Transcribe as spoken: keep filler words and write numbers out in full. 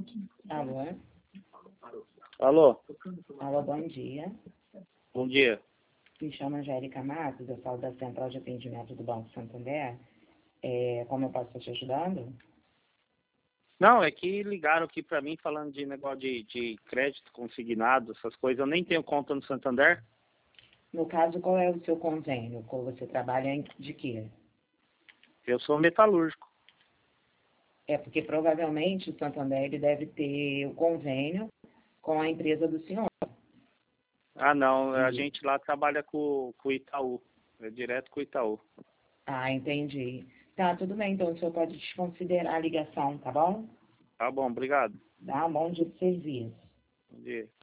Alô? Alô? Alô, bom dia. Bom dia. Me chamo Angélica Matos, eu falo da Central de Atendimento do Banco Santander. É, como eu posso estar te ajudando? Não, é que ligaram aqui pra mim falando de negócio de, de crédito consignado, essas coisas. Eu nem tenho conta no Santander. No caso, qual é o seu convênio? Qual você trabalha em- de quê? Eu sou metalúrgico. É porque provavelmente o Santander ele deve ter o convênio com a empresa do senhor. Ah, não, a Entendi. gente lá trabalha com, com o Itaú. É direto com o Itaú. Ah, entendi. Tá, tudo bem, então o senhor pode desconsiderar a ligação, tá bom? Tá bom, obrigado. Dá um bom dia de serviço. Bom dia.